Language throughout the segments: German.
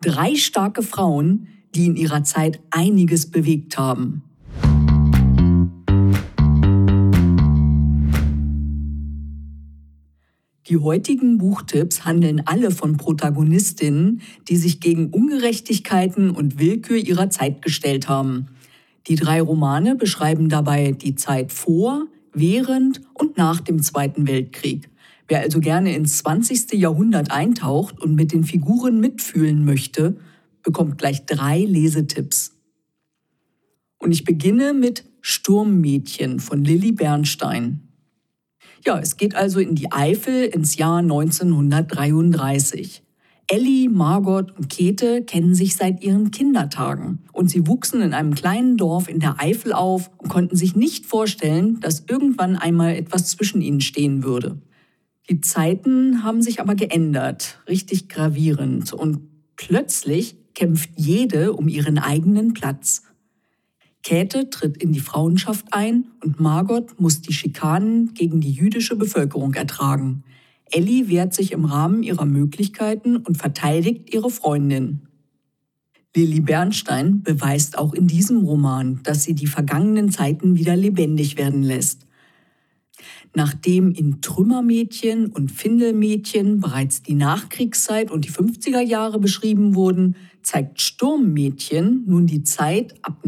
3 starke Frauen, die in ihrer Zeit einiges bewegt haben. Die heutigen Buchtipps handeln alle von Protagonistinnen, die sich gegen Ungerechtigkeiten und Willkür ihrer Zeit gestellt haben. Die 3 Romane beschreiben dabei die Zeit vor, während und nach dem Zweiten Weltkrieg. Wer also gerne ins 20. Jahrhundert eintaucht und mit den Figuren mitfühlen möchte, bekommt gleich 3 Lesetipps. Und ich beginne mit Sturmmädchen von Lilli Bernstein. Ja, es geht also in die Eifel ins Jahr 1933. Elli, Margot und Käthe kennen sich seit ihren Kindertagen. Und sie wuchsen in einem kleinen Dorf in der Eifel auf und konnten sich nicht vorstellen, dass irgendwann einmal etwas zwischen ihnen stehen würde. Die Zeiten haben sich aber geändert, richtig gravierend. Und plötzlich kämpft jede um ihren eigenen Platz. Käthe tritt in die Frauenschaft ein und Margot muss die Schikanen gegen die jüdische Bevölkerung ertragen. Elli wehrt sich im Rahmen ihrer Möglichkeiten und verteidigt ihre Freundin. Lilli Bernstein beweist auch in diesem Roman, dass sie die vergangenen Zeiten wieder lebendig werden lässt. Nachdem in Trümmermädchen und Findelmädchen bereits die Nachkriegszeit und die 50er Jahre beschrieben wurden, zeigt Sturmmädchen nun die Zeit ab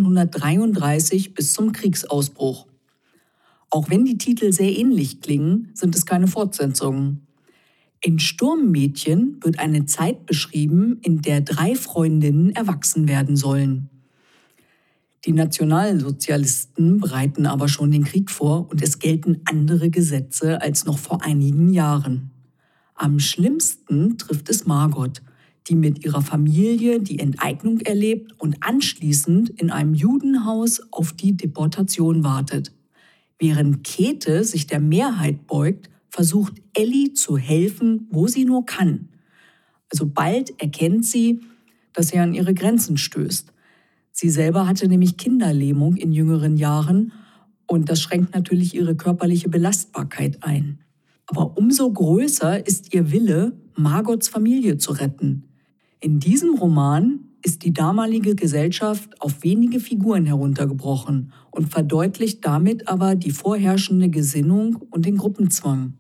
1933 bis zum Kriegsausbruch. Auch wenn die Titel sehr ähnlich klingen, sind es keine Fortsetzungen. In Sturmmädchen wird eine Zeit beschrieben, in der 3 Freundinnen erwachsen werden sollen. Die Nationalsozialisten bereiten aber schon den Krieg vor und es gelten andere Gesetze als noch vor einigen Jahren. Am schlimmsten trifft es Margot, die mit ihrer Familie die Enteignung erlebt und anschließend in einem Judenhaus auf die Deportation wartet. Während Käthe sich der Mehrheit beugt, versucht Elli zu helfen, wo sie nur kann. Also bald erkennt sie, dass sie an ihre Grenzen stößt. Sie selber hatte nämlich Kinderlähmung in jüngeren Jahren und das schränkt natürlich ihre körperliche Belastbarkeit ein. Aber umso größer ist ihr Wille, Margots Familie zu retten. In diesem Roman ist die damalige Gesellschaft auf wenige Figuren heruntergebrochen und verdeutlicht damit aber die vorherrschende Gesinnung und den Gruppenzwang.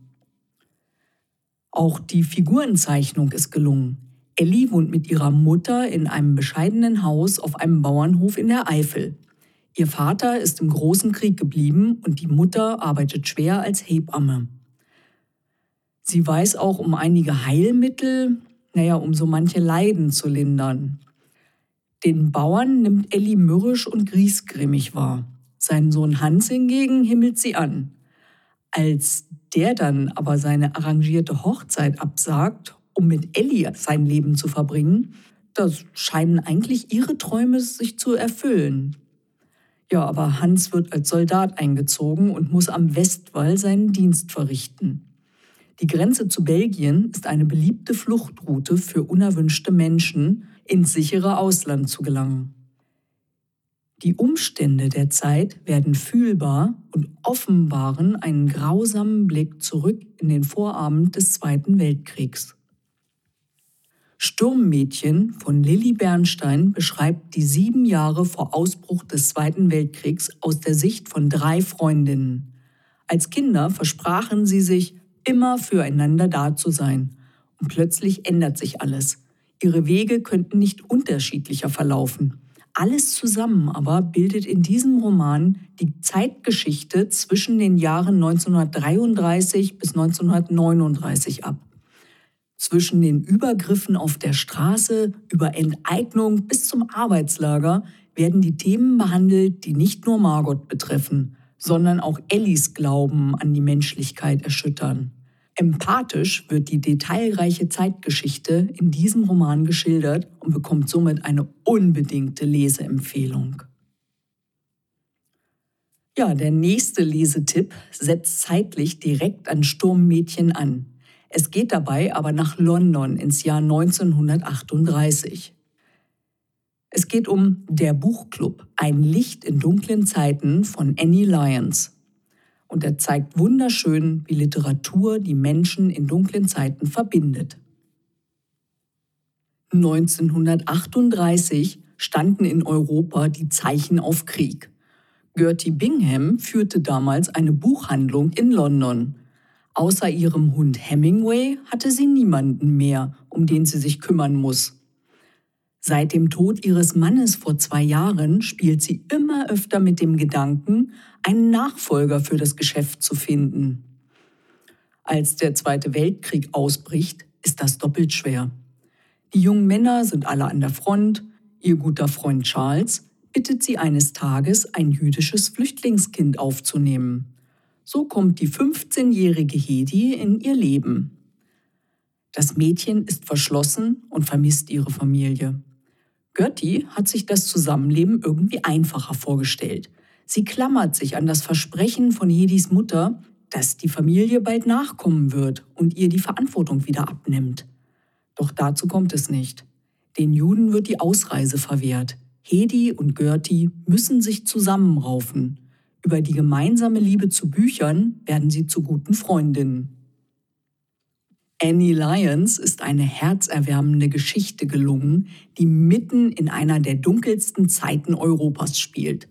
Auch die Figurenzeichnung ist gelungen. Elli wohnt mit ihrer Mutter in einem bescheidenen Haus auf einem Bauernhof in der Eifel. Ihr Vater ist im Großen Krieg geblieben und die Mutter arbeitet schwer als Hebamme. Sie weiß auch um einige Heilmittel, um so manche Leiden zu lindern. Den Bauern nimmt Elli mürrisch und griesgrämig wahr. Seinen Sohn Hans hingegen himmelt sie an. Als der dann aber seine arrangierte Hochzeit absagt, um mit Elli sein Leben zu verbringen, da scheinen eigentlich ihre Träume sich zu erfüllen. Ja, aber Hans wird als Soldat eingezogen und muss am Westwall seinen Dienst verrichten. Die Grenze zu Belgien ist eine beliebte Fluchtroute für unerwünschte Menschen, ins sichere Ausland zu gelangen. Die Umstände der Zeit werden fühlbar und offenbaren einen grausamen Blick zurück in den Vorabend des Zweiten Weltkriegs. Sturmmädchen von Lilli Bernstein beschreibt die 7 Jahre vor Ausbruch des Zweiten Weltkriegs aus der Sicht von 3 Freundinnen. Als Kinder versprachen sie sich, immer füreinander da zu sein. Und plötzlich ändert sich alles. Ihre Wege könnten nicht unterschiedlicher verlaufen. Alles zusammen aber bildet in diesem Roman die Zeitgeschichte zwischen den Jahren 1933 bis 1939 ab. Zwischen den Übergriffen auf der Straße, über Enteignung bis zum Arbeitslager werden die Themen behandelt, die nicht nur Margot betreffen, sondern auch Ellis Glauben an die Menschlichkeit erschüttern. Empathisch wird die detailreiche Zeitgeschichte in diesem Roman geschildert und bekommt somit eine unbedingte Leseempfehlung. Ja, der nächste Lesetipp setzt zeitlich direkt an Sturmmädchen an. Es geht dabei aber nach London ins Jahr 1938. Es geht um Der Buchclub, ein Licht in dunklen Zeiten von Annie Lyons. Und er zeigt wunderschön, wie Literatur die Menschen in dunklen Zeiten verbindet. 1938 standen in Europa die Zeichen auf Krieg. Gertie Bingham führte damals eine Buchhandlung in London. Außer ihrem Hund Hemingway hatte sie niemanden mehr, um den sie sich kümmern muss. Seit dem Tod ihres Mannes vor 2 Jahren spielt sie immer öfter mit dem Gedanken, einen Nachfolger für das Geschäft zu finden. Als der Zweite Weltkrieg ausbricht, ist das doppelt schwer. Die jungen Männer sind alle an der Front. Ihr guter Freund Charles bittet sie eines Tages, ein jüdisches Flüchtlingskind aufzunehmen. So kommt die 15-jährige Hedi in ihr Leben. Das Mädchen ist verschlossen und vermisst ihre Familie. Gertie hat sich das Zusammenleben irgendwie einfacher vorgestellt. Sie klammert sich an das Versprechen von Hedis Mutter, dass die Familie bald nachkommen wird und ihr die Verantwortung wieder abnimmt. Doch dazu kommt es nicht. Den Juden wird die Ausreise verwehrt. Hedi und Gertie müssen sich zusammenraufen. Über die gemeinsame Liebe zu Büchern werden sie zu guten Freundinnen. Annie Lyons ist eine herzerwärmende Geschichte gelungen, die mitten in einer der dunkelsten Zeiten Europas spielt.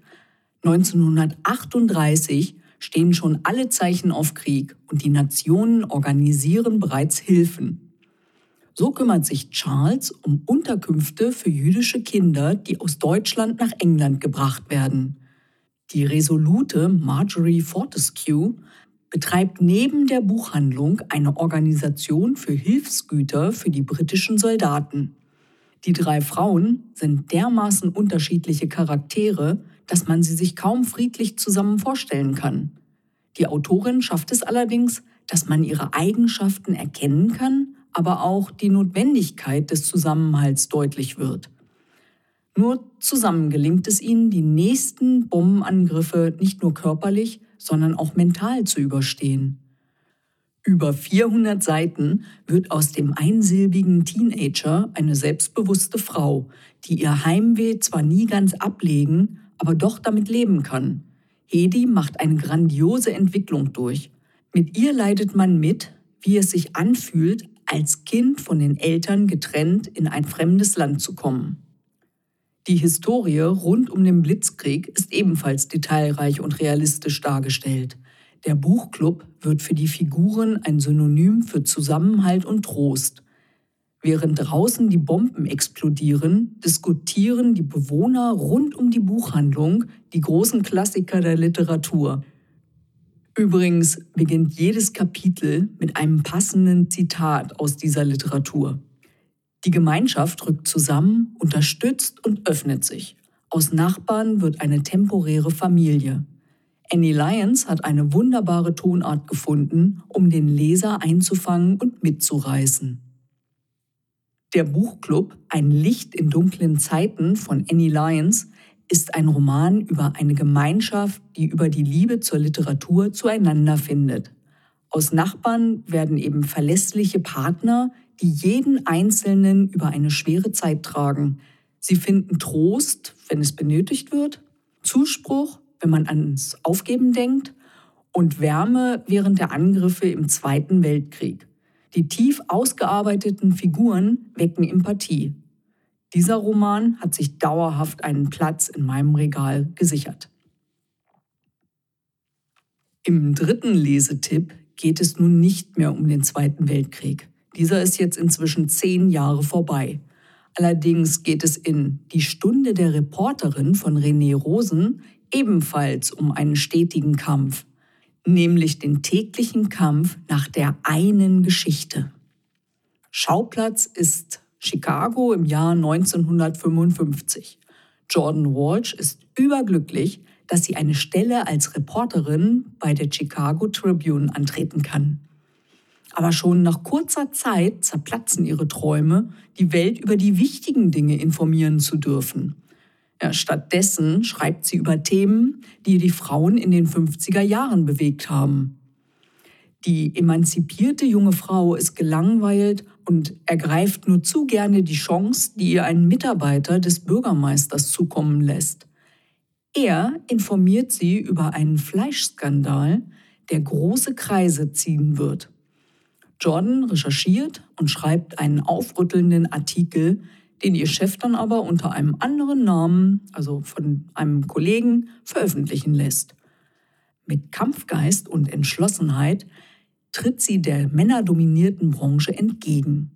1938 stehen schon alle Zeichen auf Krieg und die Nationen organisieren bereits Hilfen. So kümmert sich Charles um Unterkünfte für jüdische Kinder, die aus Deutschland nach England gebracht werden. Die resolute Marjorie Fortescue betreibt neben der Buchhandlung eine Organisation für Hilfsgüter für die britischen Soldaten. Die 3 Frauen sind dermaßen unterschiedliche Charaktere, dass man sie sich kaum friedlich zusammen vorstellen kann. Die Autorin schafft es allerdings, dass man ihre Eigenschaften erkennen kann, aber auch die Notwendigkeit des Zusammenhalts deutlich wird. Nur zusammen gelingt es ihnen, die nächsten Bombenangriffe nicht nur körperlich, sondern auch mental zu überstehen. Über 400 Seiten wird aus dem einsilbigen Teenager eine selbstbewusste Frau, die ihr Heimweh zwar nie ganz ablegen, aber doch damit leben kann. Hedi macht eine grandiose Entwicklung durch. Mit ihr leidet man mit, wie es sich anfühlt, als Kind von den Eltern getrennt in ein fremdes Land zu kommen. Die Historie rund um den Blitzkrieg ist ebenfalls detailreich und realistisch dargestellt. Der Buchclub wird für die Figuren ein Synonym für Zusammenhalt und Trost. Während draußen die Bomben explodieren, diskutieren die Bewohner rund um die Buchhandlung die großen Klassiker der Literatur. Übrigens beginnt jedes Kapitel mit einem passenden Zitat aus dieser Literatur. Die Gemeinschaft rückt zusammen, unterstützt und öffnet sich. Aus Nachbarn wird eine temporäre Familie. Annie Lyons hat eine wunderbare Tonart gefunden, um den Leser einzufangen und mitzureißen. Der Buchclub Ein Licht in dunklen Zeiten von Annie Lyons ist ein Roman über eine Gemeinschaft, die über die Liebe zur Literatur zueinander findet. Aus Nachbarn werden eben verlässliche Partner, die jeden Einzelnen über eine schwere Zeit tragen. Sie finden Trost, wenn es benötigt wird, Zuspruch, wenn man ans Aufgeben denkt, und Wärme während der Angriffe im Zweiten Weltkrieg. Die tief ausgearbeiteten Figuren wecken Empathie. Dieser Roman hat sich dauerhaft einen Platz in meinem Regal gesichert. Im 3. Lesetipp geht es nun nicht mehr um den Zweiten Weltkrieg. Dieser ist jetzt inzwischen 10 Jahre vorbei. Allerdings geht es in Die Stunde der Reporterin von René Rosen ebenfalls um einen stetigen Kampf, nämlich den täglichen Kampf nach der einen Geschichte. Schauplatz ist Chicago im Jahr 1955. Jordan Walsh ist überglücklich, dass sie eine Stelle als Reporterin bei der Chicago Tribune antreten kann. Aber schon nach kurzer Zeit zerplatzen ihre Träume, die Welt über die wichtigen Dinge informieren zu dürfen. Ja, stattdessen schreibt sie über Themen, die die Frauen in den 50er Jahren bewegt haben. Die emanzipierte junge Frau ist gelangweilt und ergreift nur zu gerne die Chance, die ihr ein Mitarbeiter des Bürgermeisters zukommen lässt. Er informiert sie über einen Fleischskandal, der große Kreise ziehen wird. Jordan recherchiert und schreibt einen aufrüttelnden Artikel, den ihr Chef dann aber unter einem anderen Namen, also von einem Kollegen, veröffentlichen lässt. Mit Kampfgeist und Entschlossenheit tritt sie der männerdominierten Branche entgegen.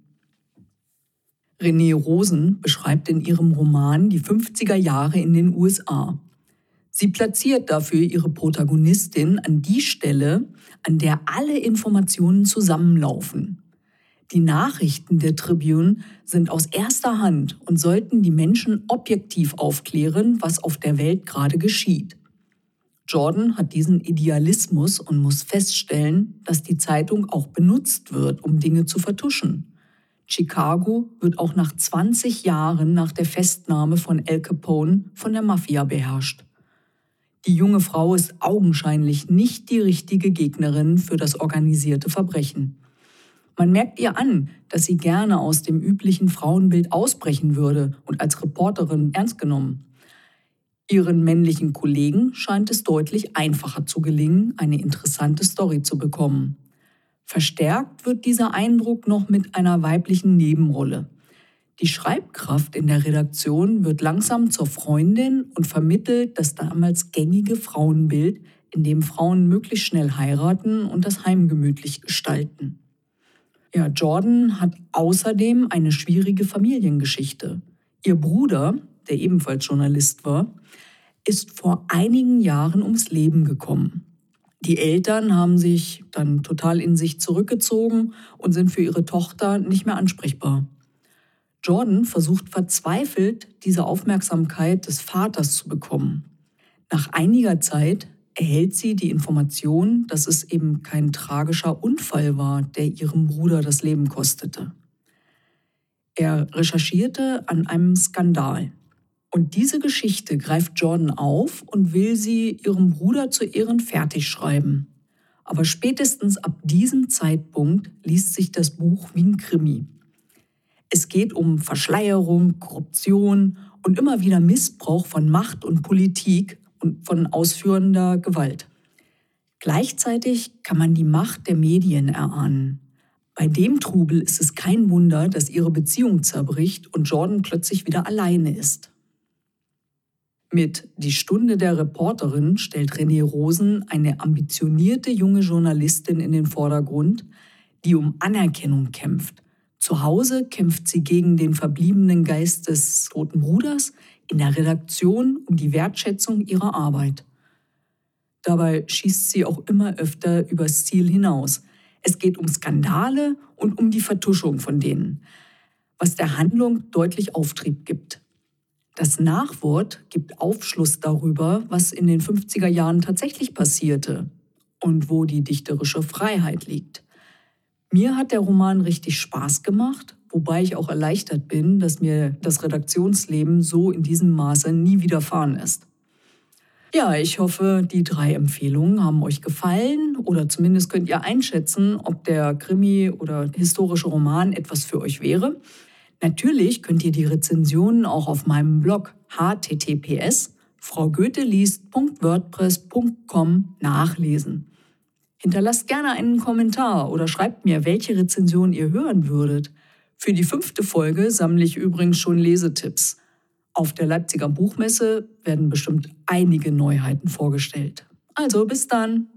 Renée Rosen beschreibt in ihrem Roman die 50er Jahre in den USA. Sie platziert dafür ihre Protagonistin an die Stelle, an der alle Informationen zusammenlaufen. Die Nachrichten der Tribune sind aus erster Hand und sollten die Menschen objektiv aufklären, was auf der Welt gerade geschieht. Jordan hat diesen Idealismus und muss feststellen, dass die Zeitung auch benutzt wird, um Dinge zu vertuschen. Chicago wird auch nach 20 Jahren nach der Festnahme von Al Capone von der Mafia beherrscht. Die junge Frau ist augenscheinlich nicht die richtige Gegnerin für das organisierte Verbrechen. Man merkt ihr an, dass sie gerne aus dem üblichen Frauenbild ausbrechen würde und als Reporterin ernst genommen. Ihren männlichen Kollegen scheint es deutlich einfacher zu gelingen, eine interessante Story zu bekommen. Verstärkt wird dieser Eindruck noch mit einer weiblichen Nebenrolle. Die Schreibkraft in der Redaktion wird langsam zur Freundin und vermittelt das damals gängige Frauenbild, in dem Frauen möglichst schnell heiraten und das Heim gemütlich gestalten. Ja, Jordan hat außerdem eine schwierige Familiengeschichte. Ihr Bruder, der ebenfalls Journalist war, ist vor einigen Jahren ums Leben gekommen. Die Eltern haben sich dann total in sich zurückgezogen und sind für ihre Tochter nicht mehr ansprechbar. Jordan versucht verzweifelt, diese Aufmerksamkeit des Vaters zu bekommen. Nach einiger Zeit erhält sie die Information, dass es eben kein tragischer Unfall war, der ihrem Bruder das Leben kostete. Er recherchierte an einem Skandal. Und diese Geschichte greift Jordan auf und will sie ihrem Bruder zu Ehren fertig schreiben. Aber spätestens ab diesem Zeitpunkt liest sich das Buch wie ein Krimi. Es geht um Verschleierung, Korruption und immer wieder Missbrauch von Macht und Politik und von ausführender Gewalt. Gleichzeitig kann man die Macht der Medien erahnen. Bei dem Trubel ist es kein Wunder, dass ihre Beziehung zerbricht und Jordan plötzlich wieder alleine ist. Mit Die Stunde der Reporterin stellt Renée Rosen eine ambitionierte junge Journalistin in den Vordergrund, die um Anerkennung kämpft. Zu Hause kämpft sie gegen den verbliebenen Geist des toten Bruders, in der Redaktion um die Wertschätzung ihrer Arbeit. Dabei schießt sie auch immer öfter übers Ziel hinaus. Es geht um Skandale und um die Vertuschung von denen, was der Handlung deutlich Auftrieb gibt. Das Nachwort gibt Aufschluss darüber, was in den 50er Jahren tatsächlich passierte und wo die dichterische Freiheit liegt. Mir hat der Roman richtig Spaß gemacht, wobei ich auch erleichtert bin, dass mir das Redaktionsleben so in diesem Maße nie widerfahren ist. Ja, ich hoffe, die 3 Empfehlungen haben euch gefallen oder zumindest könnt ihr einschätzen, ob der Krimi oder historische Roman etwas für euch wäre. Natürlich könnt ihr die Rezensionen auch auf meinem Blog https://fraugoetheliest.wordpress.com nachlesen. Hinterlasst gerne einen Kommentar oder schreibt mir, welche Rezension ihr hören würdet. Für die 5. Folge sammle ich übrigens schon Lesetipps. Auf der Leipziger Buchmesse werden bestimmt einige Neuheiten vorgestellt. Also bis dann!